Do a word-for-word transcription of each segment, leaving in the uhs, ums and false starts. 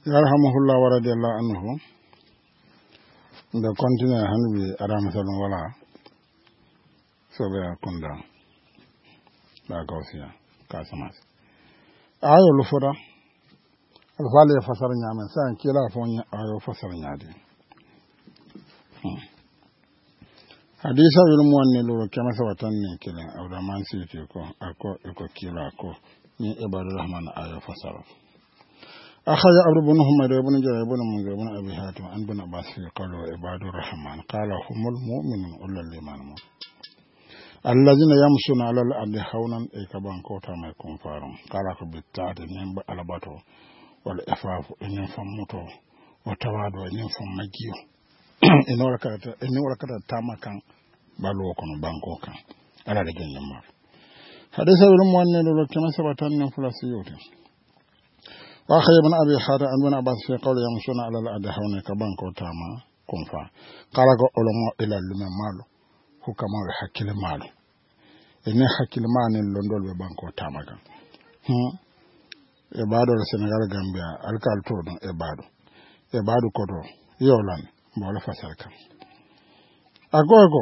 yarhamuhullah wa radiyallahu anhu da continue hanbi adam salon wala sobe akunda da gausiya kasamas ayo lufoda alfale fasar nyamen san kila fon ayo fasar nyaade hadisa wil muwanne lo kama sawatan ne kila awda man siti ko ako ko kila ko ni ibadur rahman ayo fasara أخذ أبو بن حميد بن جرير بن منذر بن أبي حاتم عن بن عباس قالوا عباد الرحمن قال هم المؤمنون أولى الإيمان الذين يمشون على الأرض هونا إكبان كوتا ما يكون فارم قال بالتعد نيم على باتو والإفاف إن فموتو وتوادو إن فمجيو إن ولا كذا إن ولا كذا تاما كان بالو كانوا بانكو كان على رجال المار حديث ابن مواني لو كما سبتان فلاسيوتي وأخي ابن أبي حاتم عن ابن عباس في قول يمشون على الأرض هونا كبانكو تاما كونفا قال علماء إلى لمن مالو هو كما حكي مالو إن حكي مالو لندول ببانكو تاما كان هم إبادو السنغال غامبيا الكال تودون إبادو إبادو كودو يولان بولا فسركا أكو أكو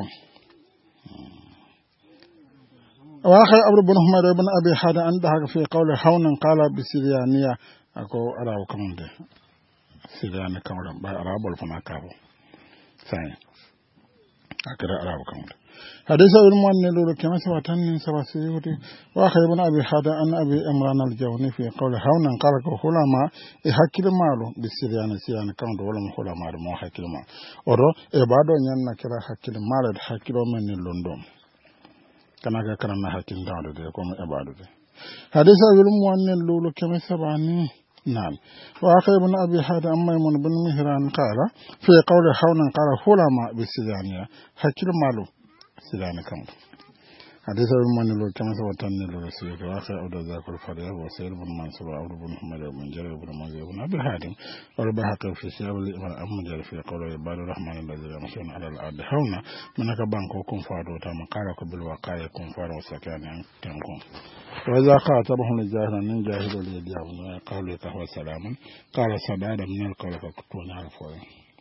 وأخي أبو بن حميد بن أبي حاتم عن في قول هونا قال بسريانية ako arabu kamande sidane kamara ba arabol fana kabo sai akara arabu kamande hadisa ibn muanne lulu kama sawatan min sabasiyuti wa khaybun abi hada an abi imran al-jawni fi qawli hawnan qala ko hulama e hakkile maalo bi sidane sidane kamdo wala hulama mo hakkile ma oro e bado nyanna kira hakkile maalo hakkilo men ni londom kana ka kana na hakkile dawde de ko mo e bado de hadisa ibn muanne lulu kama sabani نعم وأخي ابن أبي حاتم أما يمن بن مهران قال في قول حونا قال حلما بالسجانية حكي المالو سجانة كم حديث المن لو كما سوتن لو سيد وأخي أبو ذاك الفريق وسيد بن منصور وأبو بن حميد بن جرير بن منذر بن أبي حاتم والبحق في سياب الإمام أحمد في قول عباد الرحمن الذين يمشون على الأرض حونا منك بانكو كن فادو تام قالك بالوقاية كن فادو سكان تنكم وإذا خاطبهم الجاهل من جاهل اليديهم قالوا كهو سلاما قال سدادا من القول فكتون عرفوا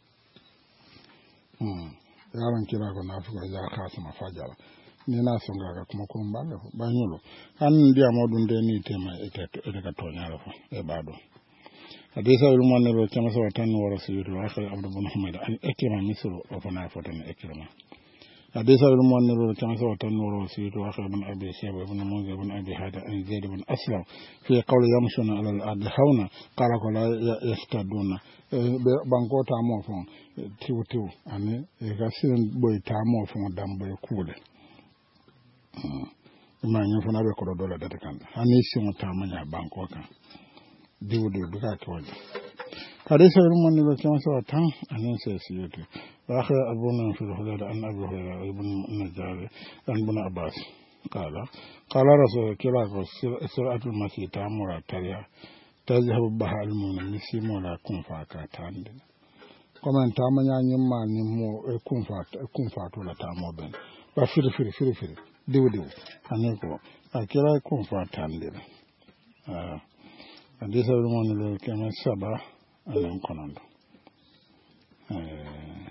yaran kira ko na fuka ya khasa mafajala ni na songa ga kuma kun balle banyulo han dia modun de ni tema ete ete ka tonya rafa e bado hadisa ulum ne be kama so tan wara suyutu wa akhir abdu bin humayd an ikima misru wa fana fotan ikima حديث المؤمن لو كان سوى تنور وسيد واخر بن ابي شيبه بن منذر بن ابي هذا عن زيد بن اسلم في قول يمشون على الارض هونا قال لا يستدون بانكو تامو فون تيو تيو اني غاسين بوي تامو فون دام بوي كوله ما ينفنا به كودو دولا دتكان اني سيمو تامanya بانكو كان ديو ديو بكا توجه حديث المؤمن لو كان سوى تان اني سيسيوتي وآخر أبونا في الحدود عن أبي هريرة ابن النجار عن ابن عباس قال قال رسول كلاك سرعة المسيح تامر تريا تذهب بها المؤمن مسيم ولا كن فاكا تاندن كما أن تامنيا نما نمو كن فات كن فات ولا تامو بين وفير فير فير فير ديو ديو أنيكو أكلا كن فات تاندن آه حديث المؤمن لو كان سبعة أنا كنند آه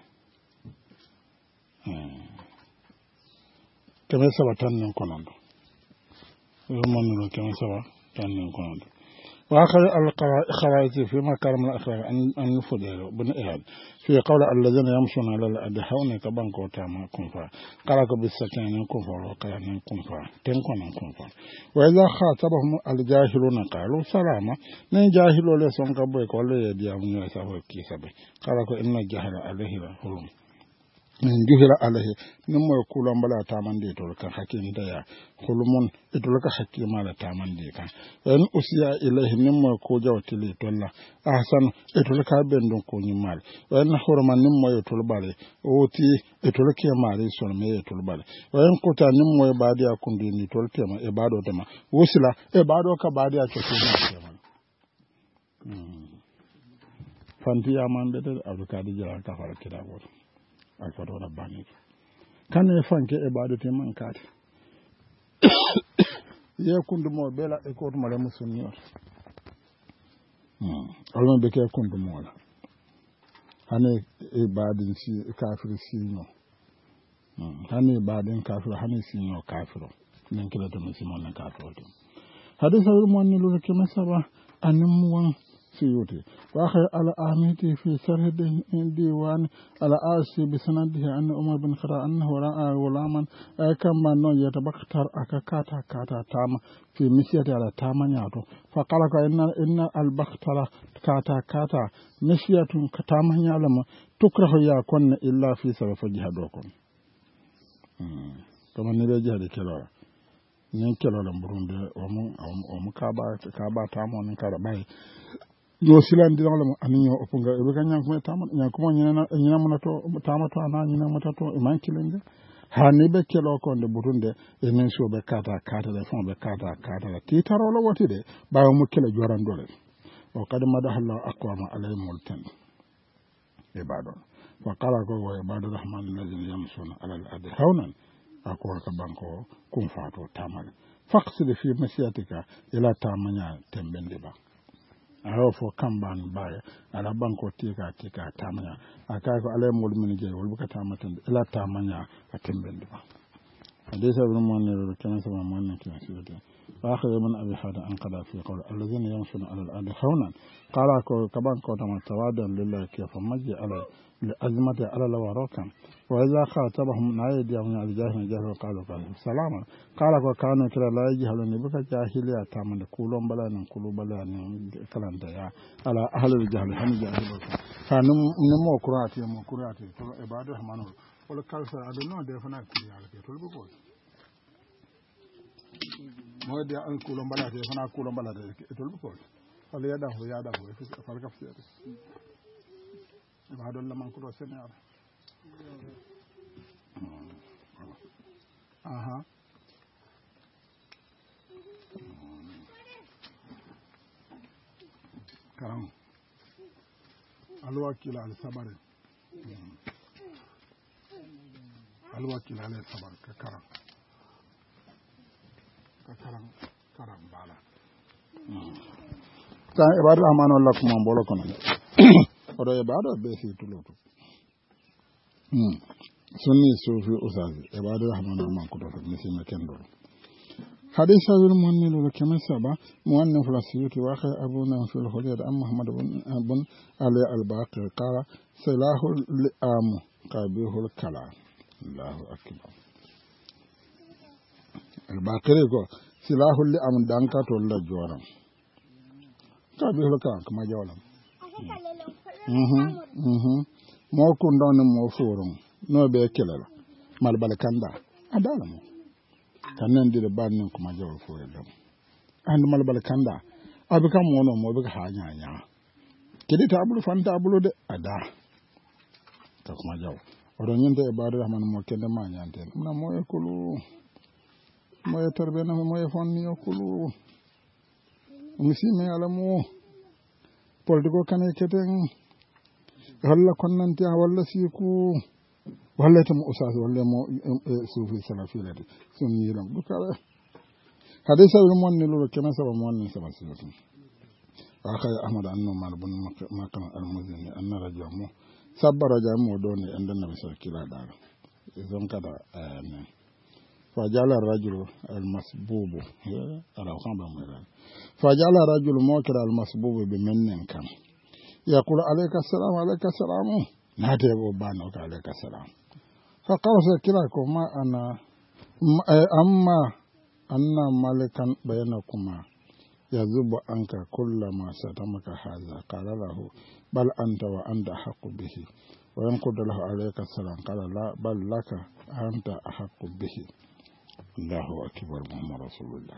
keme saba tan nin konondo yomon keme saba tan nin konondo wa akhar al khawaiti fi makarim al akhlaq an an fudelo bin ihad fi qawla alladhina yamshuna ala al adhauna ka banko tama kunfa qala ko bisakana kunfa wa kana kunfa ten konon kunfa wa idha khatabahum al jahiluna qalu salama nin jahilo le son ka boy ko le diam ni sa ho kisabe qala ko inna jahila alayhi hulum min juhira alahi nin moy kulan bala tamande to kan hakin daya khulumun to ka hakki mala tamande kan en usiya ilahi nin moy ko jawtili tolla ahsan to ka bendon ko ni mal en horma nin moy to bale oti to ke mali son me to bale en kota nin moy badiya kundi ni to tema e bado tema wusila e bado ka badiya to ko ni tema fanti amande de abdukadi jara ka fara kidabo alfado rabbani kan e fanke e baadete man kaati ye kundu mo bela e ko to mala musunni hmm alma be ke kundu mola hane e badin si kafir sinyo hmm hane badin kafir hane sinyo kafiro nin kila to musimon na kafiro to hadisa wil mon ni lu ke masaba anim wan سيوتي وآخر على آميتي في سرد ديوان على آسي بسنده أن عمر بن خطاب أنه رأى غلاما كما نو يتبختر أكاكاتا كاتا تاما في مسيرة على تاما نياتو فقال إن إن البختر كاتا كاتا مسيرة كتاما نيالم تكره يكون إلا في سبب جهادكم كما نبي جهاد كلا نين كلا لمبرون ومو ومو كابا كابا تاما نكارا باي yo silan di ngala aninyo opunga e be nyang ko tama nyang ko nyina nyina mona to tama to ana nyina mata to e mankilende ha ni be kelo ko nde butunde e men so be kata kata de fon be kata kata ti taro lo woti de bawo mu kelo joran dole o kad madahalla aqwama alay multan e badon wa qala ko wa ibadur rahman alladhina yamsuna ala al-ardi hawnan akwa ka banko kun fato tamal faqsid fi masyatika ila tamanya tembende ba ayo fo kamban baye ala banko tika tika tamanya akay ko ale mol min je wol buka tamatan ila tamanya atembende ba hadisa ibn munir kana sama man kana sirata akhir min abi hada an qada fi qawl alladhina yamshuna ala al-ardi hawnan qala ko kaban ko tamawadan lillahi kayfa majji ala لأزمة على الوراكم وإذا خاطبهم نايد يوم الجاهل جاهل قالوا قالوا سلاما قال وكانوا كلا لا يجهلون بك جاهلية تامن كلهم بلا نقولوا بلا كلام ديا على أهل الجهل هم جاهلون فنمو كراتي مو كراتي تلو عباد الرحمن ولا كالسر أدنى دفنا كلي على كي تلو بقول ما يدي أن كلهم بلا دفنا كلهم بلا تلو بقول فليده يده فالك في بعد الله من كل سنة أها كلام الوكيل على الصبر الوكيل على الصبر ككرم ككرم كرم بالا كان عباد الرحمن الله كمان بولكم odo e baado be fi tuloto hmm sunni sufi usazi e baado rahmanu man ko do misima kendo hadisa wil mu'min lo kema saba mu'anna falasiyuti wa khay abuna fil khuliyat am muhammad ibn ibn ali al-baqir qala salahu li'am qabihul kala allahu akbar al-baqir ko salahu li'am danka to la joram qabihul kala kuma jawalam mhm mhm mo ko ndon mo forum no be kelala mal balkanda adala mo tanen dire bannin kuma jaw fo yedam and mal balkanda abika mo no mo be ha nya nya kidi tabulu fan tabulu de ada ta kuma jaw odo nyinde e baadu rahman mo kende ma nyante na mo e kulu mo e tarbe na mo e fonni o kulu musime ala mo politiko kane keten walla konnanti walla siku walla tam usas walla mo sufi salafilati sun yiram dukare hadisa wil monni lo kema saba monni saba siratu akhay ahmad annu mal bun makan al muzini anna rajamu sabara jamu doni anda nabi sallallahu alaihi wasallam izon kada ne fajala rajulu al masbubu ala khamba mala fajala rajulu mokira al masbubu bi mennen kam يقول عليك السلام عليك السلام نادب بانك عليك السلام فقال كلاكم ما أنا أما أن ملكا بينكما يذب عنك كل ما ستمك هذا قال له بل أنت وأنت أحق به وينقض له عليك السلام قال لا بل لك أنت أحق به الله أكبر محمد رسول الله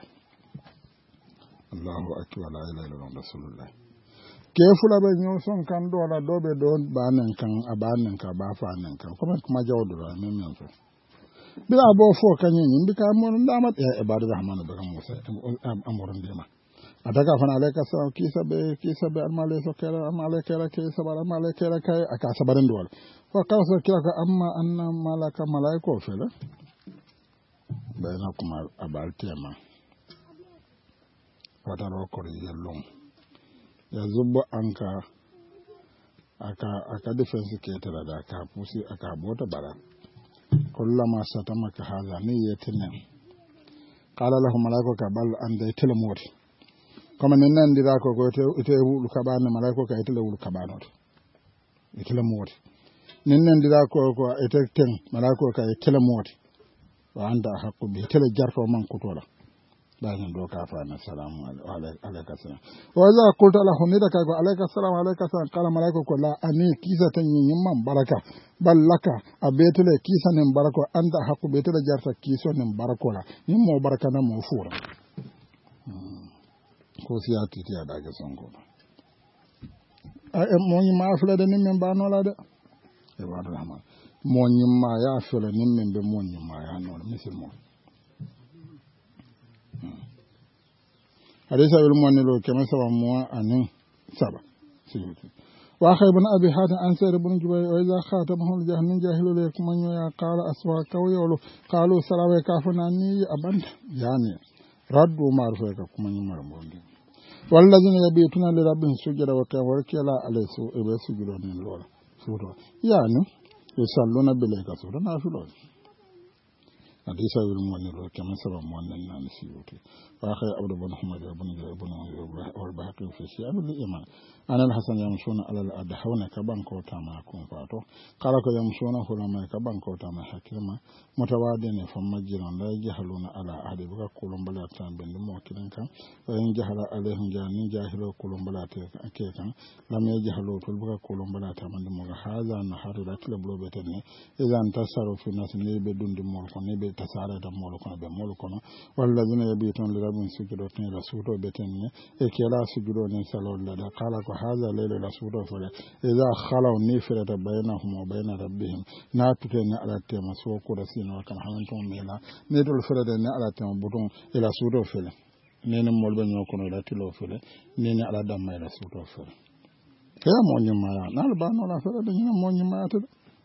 الله أكبر لا إله إلا الله رسول الله kefula be nyo son kan do la do be do banen kan abanen ka ba fa nan kan kuma kuma jawdo ra men men so bila bo fo kan yin bi ka mo ndama e ibadu rahman be kan musa amorun de ma adaga fana alayka sa ki sabe ki sabe almale so kala almale kala ke sabar almale kala kai aka sabarin dole fa kawsa kila ka amma anna malaka malaiko fela bayna kuma abal tema fataro ko yellon ya zubba anka aka aka defense ke tara da ka pusi aka bota bara kullama satamaka haza ni yetinen qala lahu malaika ka bal ande telemot comme nen nandira ko ko ite wulu kabane malaika ka ite wulu kabanoto ite lemot nen nandira ko ko ite ten malaika ka ite lemot wa anda hakku bi tele jarto man kutola bayan doka fa na salamu alaikum salam wa za qulta lahu nida ka ko alaikum salam alaikum salam kala malaika ko la ani kisa tan yin man baraka ballaka abetele kisa nen barako anda hakku betele jarta kiso nen barakola yin mo baraka na mo fura ko siyati ti ada ga songo a mo ni ma fula de nin ba no la de e wa rahman mo ni ma ya fula nin men be mo ni ma ya no misil mo hadisa wil mo ni lo kema saba mo anin saba siyuti wa khaybun abi hada an sayr ibn jubay wa idha khatabahu jahannam jahilu le kuma ya qala aswa kawyolo qalu salawa kafuna ni abanda yani raddu marfa ka kuma ni marbondi wallazina yabituna li rabbihim sujada wa qiyam wa kila alaysu ibe sujudo ni lola sudo yani yusalluna bilayka sudo na filo hadisa wil mo ni lo kema saba mo nan nan siyuti wa khay abdu bin muhammad ibn ibn wal bahaqi fi siyam al iman ana al hasan yamshuna ala al adhauna ka banko tama kun fato kala ko yamshuna hulama ka banko tama hakima mutawadin fa majran la jahaluna ala ahli buka kulum bala tan ben mo kidan kan wa in jahala alaihim janin jahilo kulum bala te ke kan lam yajhalu tul buka kulum bala ta man mo haza na harira kila blo betene idan tasaru fi nas ne be dundi mo ko ne be tasara da mo ko be mo ko wallazina yabitun li rabbin sujudu tin rasuto betene e kela sujudu ne sallallahu da kala ko haza layla rasuto fole idza khalaw nifrata bainahum wa bain rabbihim na tutene ala tema so ko da sino kan hanto mela ne dol fere ne ala tema butun ila sudo fele nene molbe nyoko no la tilo fele nene ala damma ila sudo fele kaya mo nyima ya na ba no la fere de nyima mo nyima ya te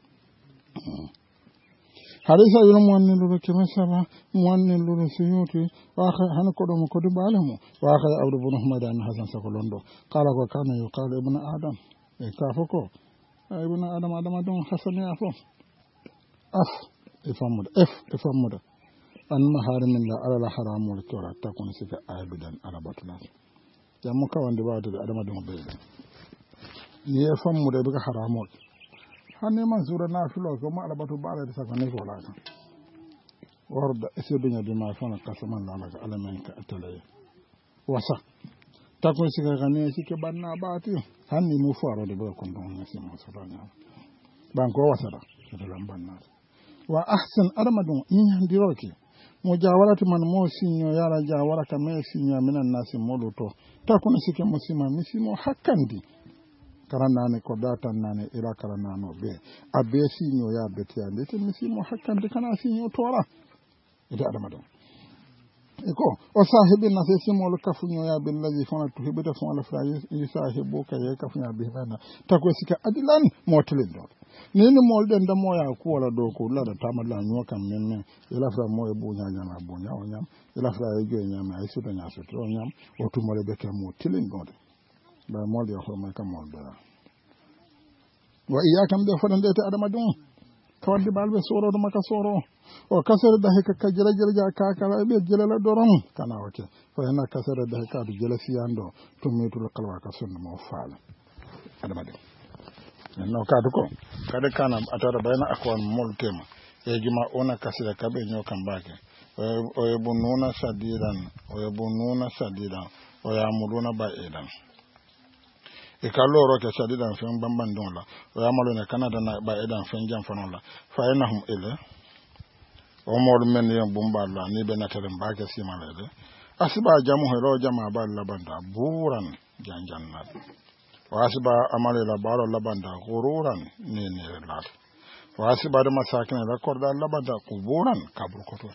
harisa yuru mo ne lulu kema saba mo ne lulu suyuti wa kha han ko do mo ko do balamu wa kha abdu bin muhammad an hasan sakolondo kala ko kana yuqal ibn adam e ka foko ibn adam adam don hasan ya fo af ifamuda f ifamuda an maharimin la ala haramul kira takun sika abidan ala batula jamu kawande baade adama don beede ni ifamuda be haramul hanne man sura na filo ko ma ala batu baale de saka ne ko la kan warda isidunya bima fana qasaman la ala alaman ka atale wasa takun sika gane sike banna baati hanni mu faro de be kon don nasi mo sura nya banko wasada to lambanna wa ahsan armadun in diroke mujawaratu man mo sinyo yara jawara kama sinyo minan nasi moluto takuna sike musima misimo hakkandi karanane ko data nane ira karanano be abe sinyo ya beti ande te misimo hakkandi kana sinyo tora ida armadun eko o sahibi na sesi molu kafunyo ya billahi fona tuhibita fona fra yusahibu ka ya kafunya bihana takwa sika adilan motlindo nini molden da moya ku wala do ko la da tamala nyo kam men ila fra moy bu nya nya na bu nya o nyam ila fra e jo nya ma isu to nya so to nyam o tu mole be ka motlindo ba mol ya horma kam mol da wa iyakam de fodande te adama dum kawandi balbe soro do maka soro o kasere da heka ka jela jela ka kala be jela la doron kana oke fa ina kasere da heka du jela siyando tumitul qalwa ka sunna mo faala adama de no ka du ko kada kana atara bayna akwan mol tema e juma ona kasere ka be nyo kan bake o e bununa sadiran o e bununa sadiran o ya muluna ba edan e kaloro ke sadidan fen bamban don la o ya malo ne kanada na ba edan fen jam fanon la fa enahum ele o mor men yen bumba la ni be natere mbake simalede asiba jamu hero jama ba labanda buran janjanna o asiba amale la baro labanda gururan ni ni la o asiba de masakin la korda labanda kuburan kabur koto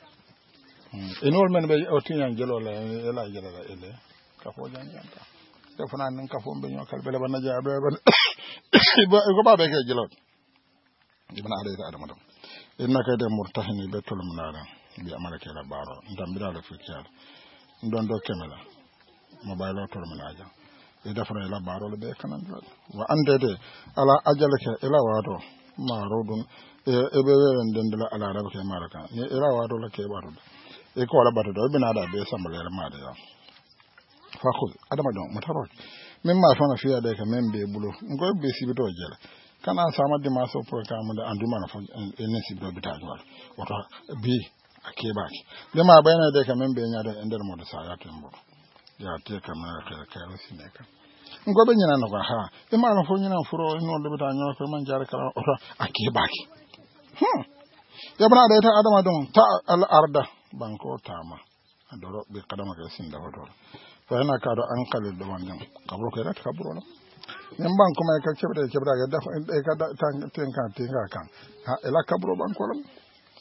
enol men be o tinyan jelo la ela jelo la ele ka fo janjanta defana nan ka fo be nyokal bele ban ja be ban ko ba be ke jelo ibn alayhi adama dum innaka de murtahini be tolumnara bi amalake la baro ndam bi dala fikiyal ndon do kemela mo baylo tolumnaja e defara ila barole be kanan wa andede ala ajalaka ila wato marudun e e be weren dendela ala rabake maraka ni ila wato la ke baro e ko la bato do bina da be sambale ma da ya fa khud adama don mutaro memma fana fiya da ka membe bulo ngo be sibito jela kana sama de maso programme da anduma na fa enen sibito bita jwal wato bi akeba de ma bayna de ka membe nyaada ender mo da sa ya tembo ya te kamera kala kala sineka ngobe nyina no ha e ma no fo nyina furo no de bita nyo ko man jar kala oto akeba ki hmm ya bana da ta adama don ta al arda banko tama adoro be kadama ka sinda wato fa yana ka do an kalil do wannan kabro ko rat kabro no nem ban ko mai ka cebda cebda ga dafa e ka tan ten kan ten kan ha ela kabro ban ko lam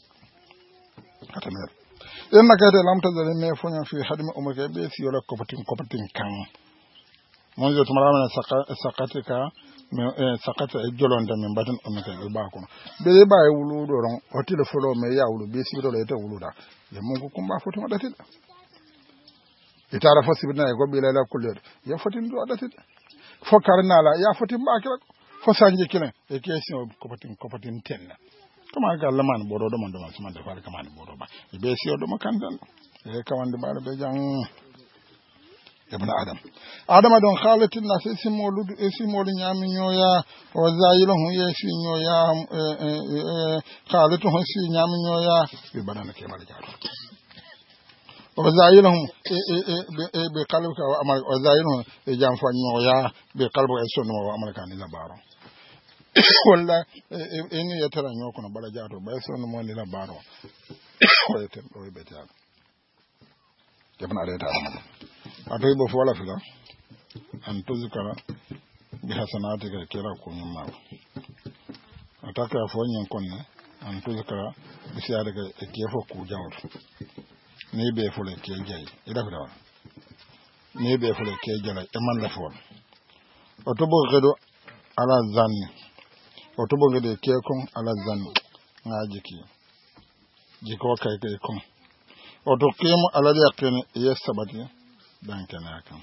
katamer en nakade lamta dale me fonya fi hadmi umake be si yola kopatin kopatin kan mon yo tumara na sakatika me sakata e jolonda men badan umake be ba ko be ba e wulu do ron o tile folo me ya wulu be si do le te wulu da ye mon ko kumba foto wadati itara fosi bina e gobe la kuller ya fotin do wadati fo karna la ya fotin ba kira fo sanje kilen e question kopatin kopatin tenna kama ga laman bodo do man do man suma de fal kama bodo ba be si o do makandan e kawande ba be jang ibn adam adam don khalatin nas ismo ludu ismo lu nyami nyoya wa zayiluhu yesu nyoya khalatu hosi nyami nyoya be banana ke mal jaaro wa zayiluhu e be qalbuka wa amal wa zayiluhu e jam fa nyoya be qalbu e sonno wa amal kan la baro walla en yatara nyoko no bala jaato bay sonno mo ni la baro ko yete do be taal jabna re ta atoy bo fola fila an tuzkara bi hasanati ka kira ko nyama ataka fo nyen konne an tuzkara bi siade ka ke fo ku jawr ne be fo le ke jay ida fa dawa ne be fo le ke jala e man la fo oto bo gedo ala zanni oto bo gedo ke kon ala zanni ngaji ki jiko kay kay kon oto kemo ala yakin yesabati dan kana kan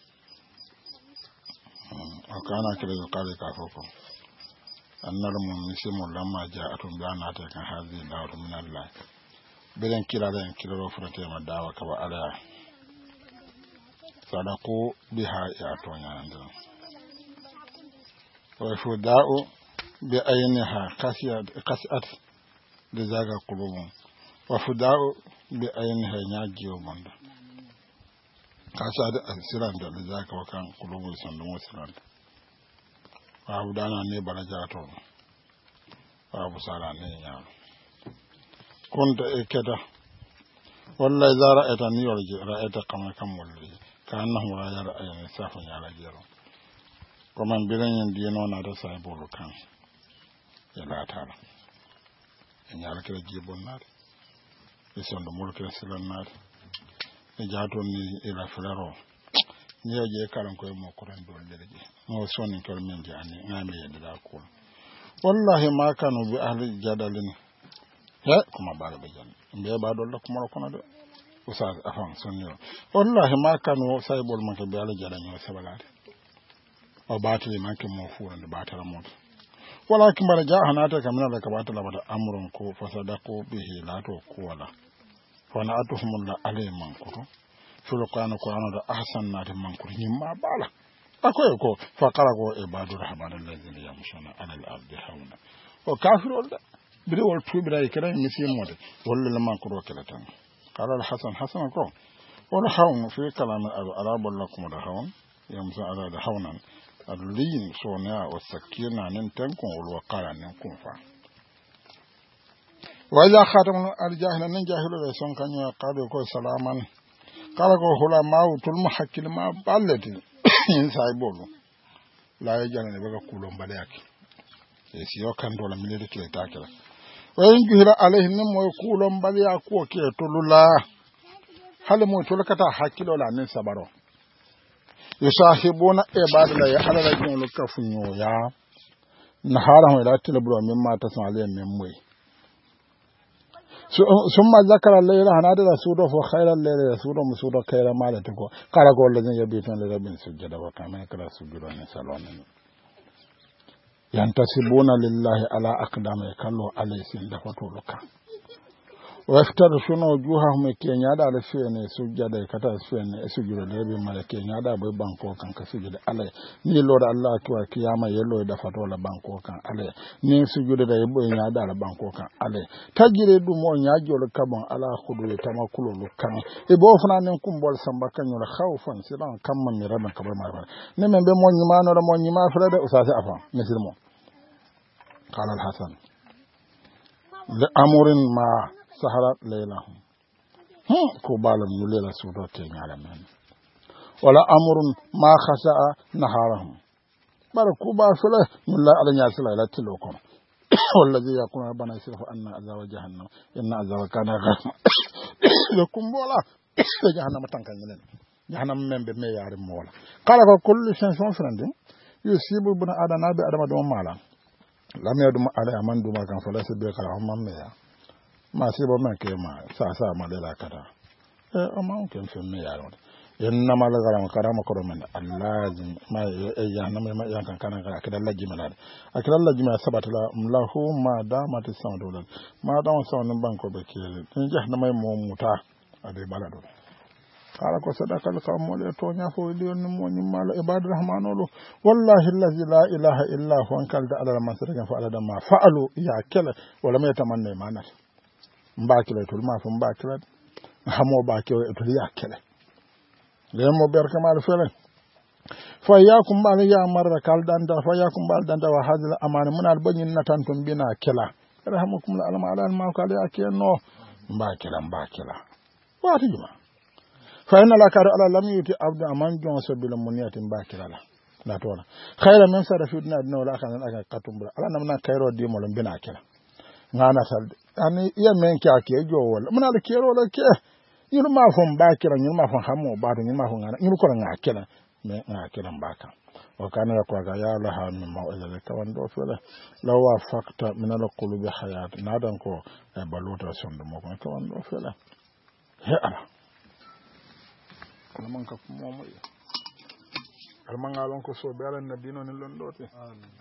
akana kire ko kale ka foko annar mun misimu lamma ja'atun bana ta kan hazi da'u min Allah bidan kira da kira ro furate ma dawa ka ba ala sadaqu biha ya to nyanda wa fuda'u bi ayniha qasiyat qasat da zaga kulubun wa fuda'u bi ayniha nyagiyo banda kasa da asiran da zaka wakan kulubun sandun wasiran wa budana ne baraja to wa busara ne ya kunta ekeda wallahi zara eta ni yorje ra'eta kama kam walli kannahu la yara ayni safan ya rajero kuma biran yin dino na da sai bolu kan ya latara in ya alkira jibon na ison da mulkira silan na e jato ni ila flero ni je karan ko mo kuran dol leje mo soni kal men jani ngame yedda da ko wallahi ma kanu bi ahli jadalin he kuma bala be jan mbe ba dol kuma ko na do usaz afan sonyo wallahi ma kanu sai bol man ke be ala jadanyo sabalade o batili man ke mo furan da batara mo walakin bara jahanata kamina da kabata labata amrun ko fasadaqu bihi la to ko wala wana atuhum la alayman ko fulu qana qur'ana da ahsan na da man ko nyimma bala akoy ko fa qara ko ibadur rahman alladhina yamshuna ala al-ardi hawna o kafirul da biri wal tubira kira misimo de walla man ko kala tan qala al-hasan hasan ko wala hawn fi kalam al-arab lakum da hawn yamsa ala da hawnan al-lin sona wa sakina nan tankon wal waqara nan kun fa waja khatam al-jahil nan jahilu da son kanyo qado ko salaman kala ko hula mawtul muhakkil ma ballati in sai bolu la ya jana ne baga kulon bale yake e si yo kan dola milede ke takira wayin juhira alaihi nim moy kulon bale ya ko ke tulula hal mo tulkata hakkilo la nin sabaro yusahibuna ibadala ya halala jin kafunyo ya nahara ho ila tilbro min mata san aliyan min moy summa zakara layla hanade la sudo fo khayral layla sudo musudo kayra malati ko kala ko le nyen yabi ton le rabin sujjada wa kama kala sujudo ne salona yantasibuna lillahi ala aqdami kallo alaysin da fatuluka waftar suno juha me kenya da ala fene sujjada kata fene sujudo de be mala kenya da boy banko kan ka sujudo ala ni lord allah to kiyama yello da fatola banko kan ala ni sujudo da yebo nya da ala banko kan ala tajire du mo nya jol kabon ala khudu tamakulo kan e bo fana nen kumbol samba kan yola khawfan silan kamma mi raban kabar ma ne men be mo nyima no mo nyima fala de usasi afa misil mo qala al hasan li amrin ma saharat laylahum hmm ko balam ñu lela suudo te ñala men wala amrun ma khasha'a naharahum bar ku ba fala ñu la ala ñal sala la tilo ko wallazi yaqulu rabbana isrif anna azaba jahannam inna azaba kana gham lakum wala jahannam tankan ñen jahannam membe me yaari mola kala ko kullu shay son frande yusibu buna adana bi adama do mala lam yadum ala man duma kan fala se be kala amman me ya ma si bo man ke ma sa sa ma de la kata e o ma ke fe me ya ron en na ma la garam karama ko men allazim ma e ya na me ma ya kan kana ka kida laji ma dade akira laji ma sabata la lahu ma da ma ti son do ma da on son banko be ke tin jah na may mo muta ade balado kala ko sadaka ka mo le to nya fo li on mo ni mala ibadur rahmanolo wallahi allazi la ilaha illa huwa an kalda ala masrika fa ala ma fa'alu ya kala wala me tamanne manat mbakile tul ma fo mbakile hamo bakio tul yakele le mo berka mal fele fa yakum bal ya marra kal danda fa yakum bal danda wa hadal amana munal banyin natan ton bina kela rahmukum la alama ala ma kala yakeno mbakila mbakila wati juma fa inna la kar ala lam yuti abdu aman jon so bil muniyati mbakila la la tola khayra min sarafi dina dina wala kan aka katumbra ala namna kayro di mo bina kela ngana salde ani iya men kya ke jo wala muna da kero la ke yuru ma fon ba kira yuru ma fon hamo ba da yuru ma fon ngana yuru ko nga kira me nga kira mbaka wa kana ko ga ya la ha min mau'iza ka wando fele law wa fakta min al qulubi hayat nadan ko e baluta son do mo ko ka wando fele he ala ala man ka mo mo ala man ngalon ko so be ala na dino ni londote amin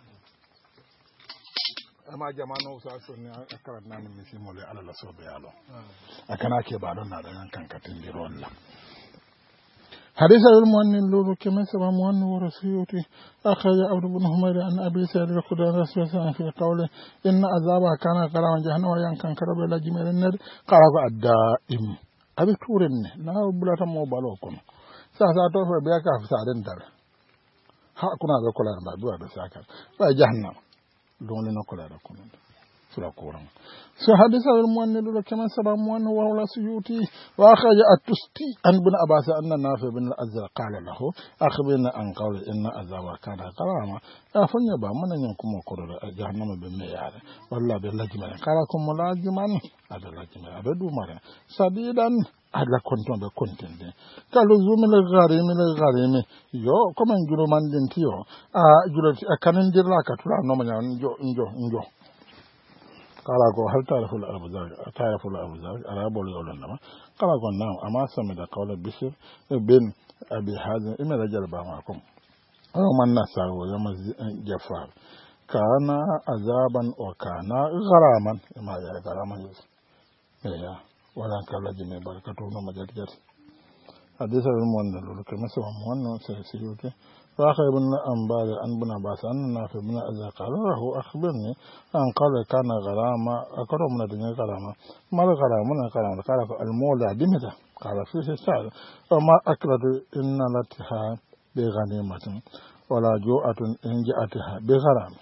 ama jamano sa so ni akara nan mi si mole ala la sobe yalo akana ke ba don na dan kan katin di rolla hadisa al muannin lulu kema saba muannu wa rasiyuti akhaya abdu ibn humayr an abi sa'id al-khudri rasulullah fi qawli inna azaba kana qarawan jahannama yan kan karabe la jimeren ned qara ko addaim abi turen ne na bulata mo balo kono sa sa to fe be ka fa den dar ha kuna be kola ba duwa be saka ba jahannama don le nokola da kono sura Quran so hadisa al muannid lo kama saba muannu wa wala suyuti wa akhaja at-tusti an ibn abbas anna nafi ibn al-azza qala lahu akhbirna an qawli inna azaba kana qarama afanya ba mana nyon kuma korora jahannama be me yare walla be lajima kala ko mulajiman ada lajima ada du mara sadidan ala konton be kontende kalu zumil gharimi le gharimi yo comme julo mandin tiyo a julo kanin dirla ka tura no ma njo njo njo kala ko hal taraful arbuzar taraful arbuzar arabol yolon dama kala ko nam ama sami da qawla bishr bin abi hazim ina rajal ba ma kom aw man nasar wa yama jafar kana azaban wa kana gharaman ma ya gharaman ya wala kala jine barakatu no majat hadisa al muannal kama sama muannal sai siyuti فأخي ابن أنبار أن بن عباس أن في ابن أزا قال له أخبرني أن قال كان غرامة أقرأ من الدنيا غرامة ما الغرامة من الغرامة قال المولى دمته قال فيه سعر وما أكلت إن لتها بغنيمة ولا جوعة إن جاءتها بغرام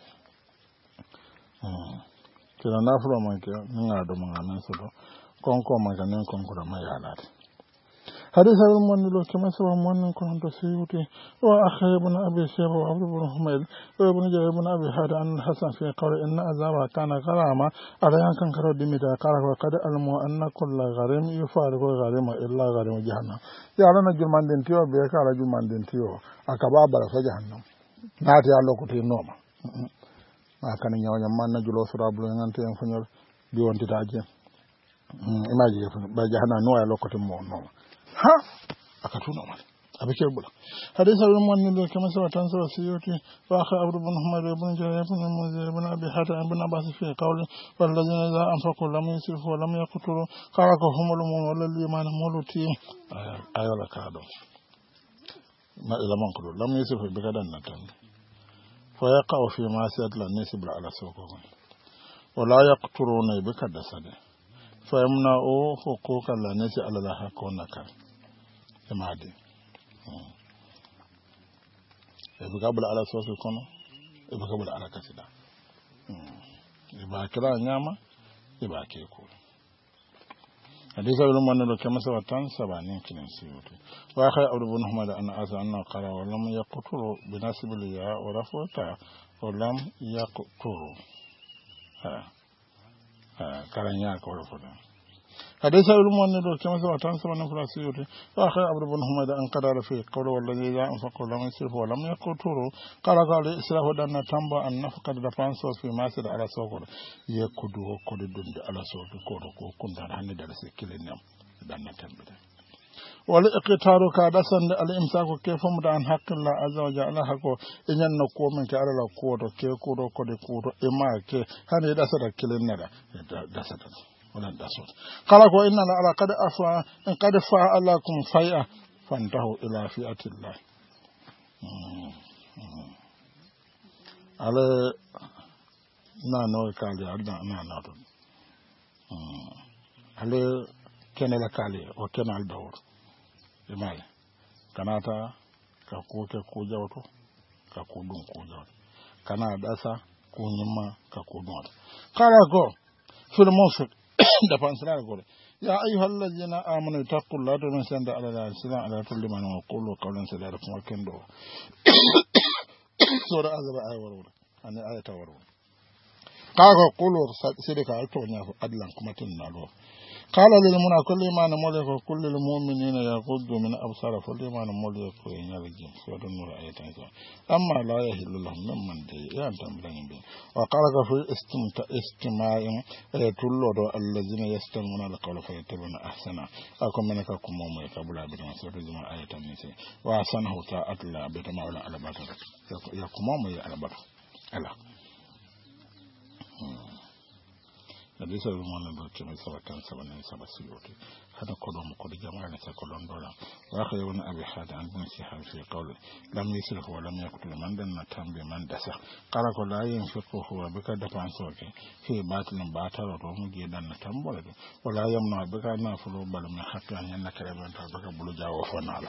كنا نفر منك نعد من عمين سلو كونكو منك ننكو ما يالات حديث المؤمن لو كما سبب المؤمن كنت سيوتي وأخي ابن أبي شيبة وعبد بن حميد وابن جرير بن أبي حاتم أن الحسن في قول إن عذابها كان غراما على أن كان كرو دمتا قال وقد علموا أن كل غريم يفارق غريم إلا غريم جهنم يعني جرمان دنتيو بيك على جرمان دنتيو أكبا بلا فجهنم ناتي على كتير نوم ما كان يوم يمان نجلو سرابلو ينتهي ينفنير بيوان تتاجين imaji ba jahana no ya lokoto mo no ha akatuno mal abike bula hadisa ibn muannid kama sawa tansa wasiyoti wa akha abd ibn humar ibn jarir ibn muzir ibn abi hatim ibn abbas fi qawli wal ladina idha anfaqu lam yusrifu wa lam yaqturu qala ka humul mu'min wal liman muluti ayola kado ma ila man kudu lam yusrifu bi gadan natan fa yaqa fi ma sa'at la nisb ala suqu wa la yaqturuna bi kadasade fa yamna'u huquqa la nisi ala la hakunaka amadi ebe kabula ala soso kono ebe kabula ala kasida eba kira nyama eba keko hadisa wala man do kama sawa tan sabani kinin siyuti wa khay abdu ibn ahmad an asa anna qara wa lam yaqturu bi nasbil ya wa rafata wa lam yaqturu ha ha karanya ko rafata حديث المؤمن كما سمعت عن سمعنا في السيوط وآخر عبد بن حميد أن قدر في قول والذي لا أنفق ولم يسرف ولم يقتر قال قال إسراف دان تنبا أن نفقد دفعان صوت في ماسد على سوق يكدو كد دند على سوق كود كون دان هني درس كلنيام دان تنبا والإقتار كادسن الإمساك كيف مدان حق الله عز وجل حقه إن نكو من كعلى الكود كي كود كود كود إما كي هني دسر كلنيا دسر ولا داسوت قال كو ان على قد افا ان قد فا لكم فيا فانتهوا الى فئه الله على نانو كالي عندنا نانو على كنلا كالي او كنال دور بمال كناتا كاكوكه كوجاوتو كاكودون كوجاوتو كنا داسا كونيما كاكودون قال كو في الموسق دفعن سلام قول يا أيها الذين آمنوا اتقوا الله ومن سند على السلام على كل من وقولوا قولا سديدا وكندوا سورة أذب آية ورور أن آية ورور قال قولوا سيدك أتوني أدلا كما تنالوا قال للمنا كل ما نملك كل المؤمنين يغضوا من أبصار كل ما نملك ينالجهم سورة النور آية أما لا يحل لهم ممن دي يانتم بلين بين وقال في استماع تلود الذين يستمعون القول فيتبعون أحسنا أكم منك كموم يكبلا بين سورة الجمعة آية نسي وأحسنه تأتلا بتماولا على بطر يكموم على بطر ألا hadisa wa mwana do kema sawa tan sawa ne sawa siyoti hada kodom ko de jama'a ta kodon dola wa akhay ibn abi hada an bin shihab fi qawli lam yusrif wa lam yaqtul man dan tambi man dasa qala ko la yin fiqhu wa bika da fan soke fi batin bataro to mu je dan tambole do wala yamna bika na fulo bal ma hatta yan nakare ban ta baka bulu jawo fonala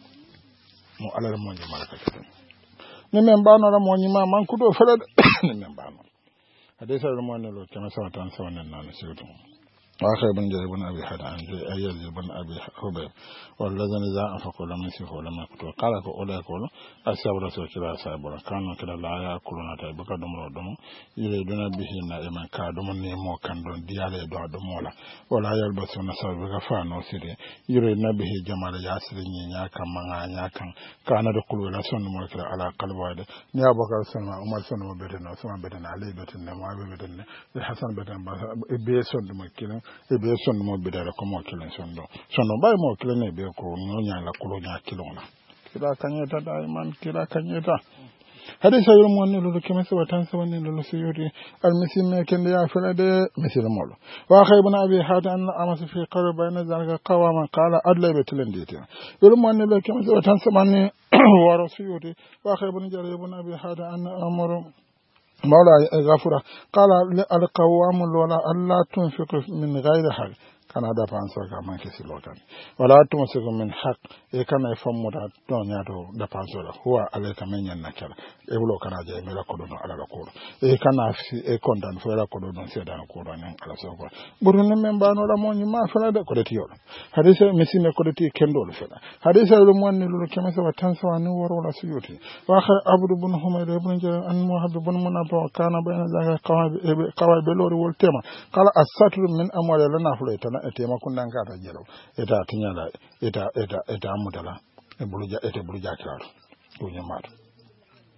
mo alal mo jama'a ka ni men bano la mo nyima man kudo fere ni men bano حديث المؤمن كما سمعت عن سواء النان سيدهم وآخر بن جرير بن أبي حدا عن أيد بن أبي حبيب والذين إذا أنفقوا لم يسرفوا ولم يقتروا قال أولئك يقولون أصحاب رسول الله أصحابنا كانوا كلا لا يأكلون تيبك دمر دم يريدون به نائما كادم نيمو كان دون ديالي دو دمولا ولا يلبسون سابق فانو سيري يريدون به جمال ياسر نياكا مغا نياكا كان دقل ولا سن ملك على قلب واحد نيابك سنة عمر سنة بدنا سنة بدنا علي بدنا ما بدنا الحسن بدنا بيسون دمكينا ebe son mo bidara ko mo kilen son do son bay mo kilen be ko nyonya la ko nya kilona kila kanyeta da man kila kanyeta hadisa yoro mo ne lolu kema so tan so ne lolu so yori al misim ken ya fala de misil molo wa khaybuna abi hadan amas fi qarb bayna zalika qawama qala adla betlen dite yoro mo ne lolu kema so tan so ne waro so yori wa khaybuna jaribuna abi hadan amru مولا غفورا قال القوام ولا الله تنفق من غير حق كان هذا فانسا كما كسي لوتان ولا تنفق من حق e kana famu da don ya do da pansola huwa alaka menyan nakala e bulo kana je mela ko don ala ko e kana e kondan fo la ko don se da ko don ala so ko burun men ba no la mo ni ma fala da ko de tiyo hadisa mesi me ko de ti kendo lo fela hadisa lo mo ni lo kema sa tan sa ni woro la suyuti wa kha abdu ibn humayr ibn jar an muhabbib ibn munabba kana bayna zaka qawaid qawaid lori wol tema kala asatru min amwal lana fulaytana e tema kun dan ka ta jelo eta tinyala eta eta eta mudala e buluja ete buluja claro to nyamato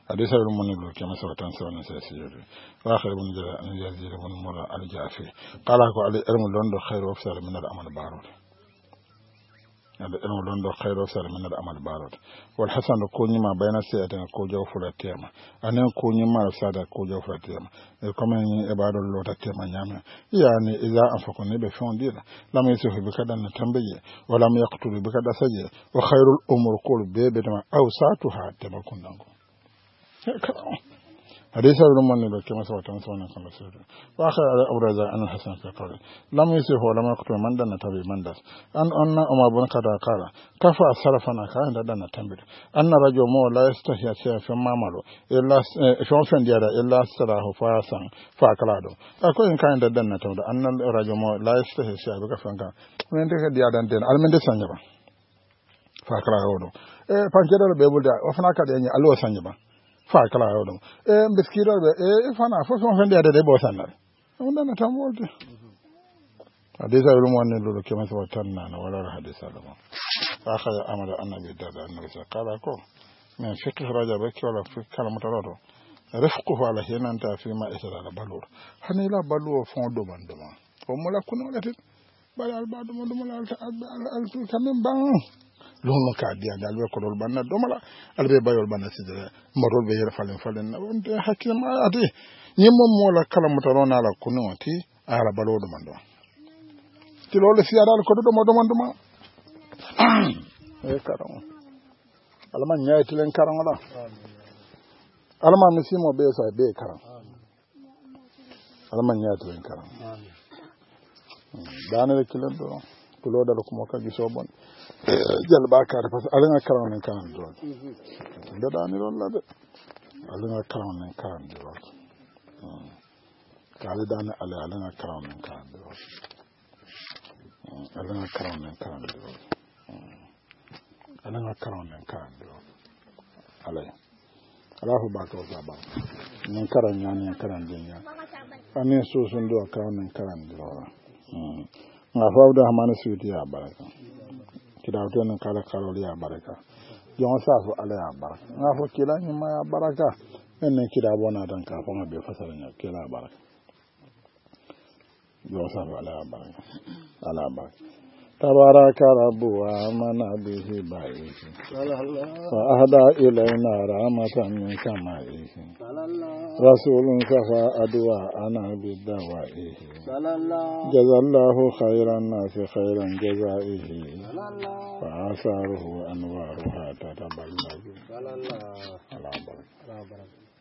حديث المنيب كما سوتان سونا سيسير واخر من جاء ان يزيد من مر الجافي قال على علم لوندو خير وافسر من العمل بارود هذا علم لوندو خير وافسر من العمل بارود والحسن كوني ما بين سيئه كوجو فلاتيما ان كوني ما ساده كوجو فلاتيما كما عباد الله تتيما نياما يعني اذا انفقني بفون ديلا لم يسف بكذا تنبيه ولم يقتل بكذا سجي وخير الامور كل بيبما اوساتها تبكون دانكو حديث ابن من كما سوى سوى كما سوى واخر اورز ان الحسن في قول لم يسف ولم يقتل من دنا تبي من دس ان ان اما بن قد قال كفى سلفنا كان دنا تنبيه ان رجل مو لا يستحي شيء في معمله الا شلون فين ديادا الا سراه فاسان فاكلادو اكو ان كان دنا تنبيه ان رجل مو لا يستحي شيء بكفن كان من دك ديادا دين almen de sanjaba faakalaado e pankero be bulda ofna ka de allo sanjaba fa kala yodum e biskiro be e fana fo so fende ade de bo sanal on dana tam wolde hadisa yulu mo ne lolo kema so tanna na wala hadisa lo fa khaya amara annabi dada annabi qala ko men fiqh rajaba ki wala fi kala mutarodo rifqu ala hinanta fi ma isra la balur hanila balu fon do man do ma o mola kuno lati balal ba do mo do mola al al kamen ban lomo ka dia dal be ko dol banna do mala albe bayol banna sidere modol be yere falen falen on de hakima ati nyimo mola kala mutarona la kunoti ala balodo mando ti lole si adal ko do modo mando ma e karam alama nyaati len karam la alama misimo be sa be karam alama nyaati len karam danere kilen do ko lo dal ko mo ka giso bon jalba ka da fasa alin akaran nan kan do da da ni rolla de alin akaran nan kan do ka da na ala alin akaran nan kan do alin akaran nan kan do alin akaran nan kan do alai Allahu ba ka ba nan karan yan nan karan din ya anin so sun do akaran nan kan do na fa da hamana suiti ya baraka kidawto nan kala kala ya baraka jon sa fu ala ya baraka na fo kila ni ma ya baraka enen kida bona dan ka fa be fasara nya kila baraka jon sa fu ala ya baraka ala baraka تبارك رب ومن به بعيد فأهدى إلينا رحمة من سمائه رسول كفى أدواءنا بالدوائه جزى الله خير الناس خيرا جزائه فآثاره أنوارها تتبلد على بركة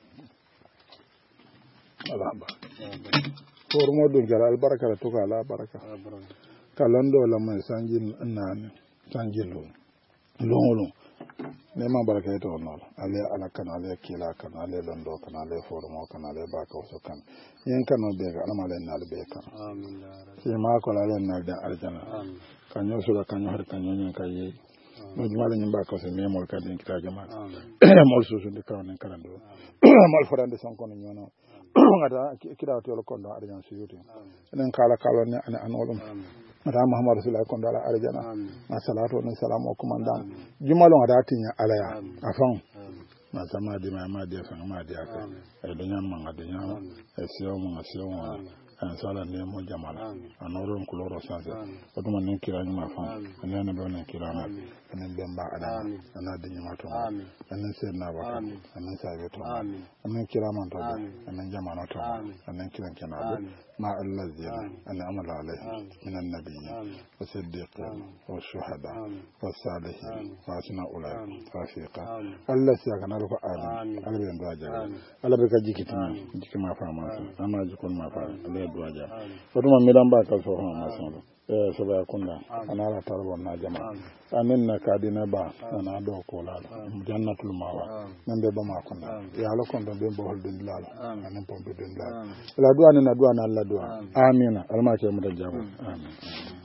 على بركة فرمود جلال البركة تقع على بركة kalando la mai sanjin nan sanjilo lolo ne ma baraka to no ale ala kan ale kila kan ale londo kan ale formo kan ale ba ka so kan yen kan no be ga ala le nal be kan amin si ma ko la le nal da arjana amin kan yo so kan yo har kan yo nyen kai mo jumala nyim ba ka so me mol kan din kita jama amin mol so so de kan nan kalando mol forande son kon nyono ngata kida to lo kondo arjana su yuti enen kala kala ne ana anolum mata muhammadu sallallahu alaihi wasallam arjana ma salatu wa salamu kumandan jumalo ngada tinya alaya afan ma sama di ma ma di afan ma di aka e dunya ma ngada nya e siyo mo siyo mo an sala ne mo jamala anoron kuloro sanse oduma nen kira ni ma fan anana be nen kira na anen bemba ada ana di nyama to anen se na ba anen sa be to anen kira man to anen jamana to anen kira kenan مع الذين أنعم عليهم من النبيين والصديقين والشهداء والصالحين وحسن أولئك رفيقا الله سيكون لك آمين الله بين دواجا الله بك جيكتنا جيك ما فهم أما جيكون ما فهم الله دواجا فتما ميلان باكا سوحنا ما سنو سبا كنا أنا لا تربو ناجما أننا كادنا با أنا دو كولا جنة الماوى من بما ما كنا يا لكم بين بول دين لال أنا بوم دين لال لا دوانا ندوانا الله دعاء آمين الماكي متجاوب آمين